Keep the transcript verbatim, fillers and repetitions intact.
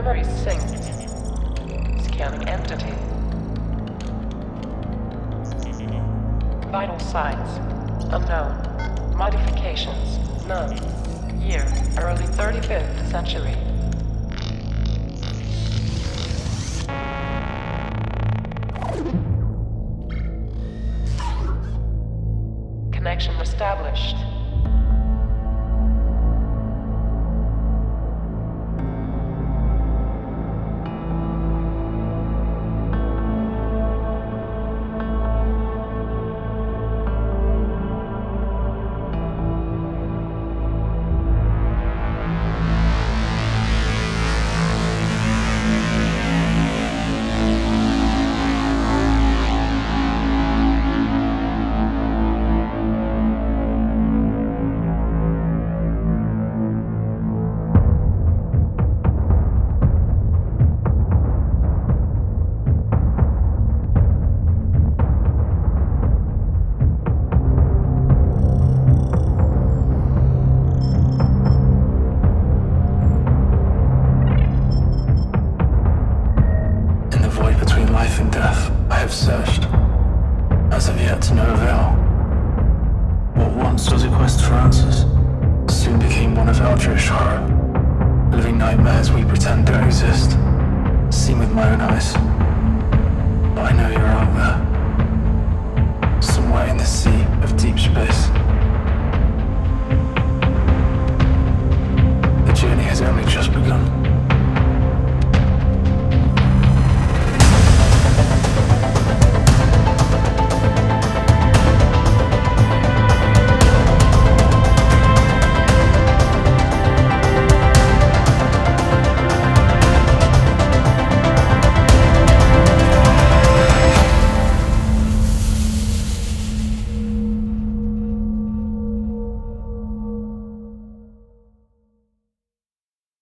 Memory synced. Scanning entity. Vital signs. Unknown. Modifications. None. Year. Early thirty-fifth century. Connection established. Life and death, I have searched, as of yet to no avail. What once was a quest for answers, soon became one of eldritch horror. Living nightmares we pretend don't exist, seen with my own eyes. But I know you're out there, somewhere in the sea of deep space.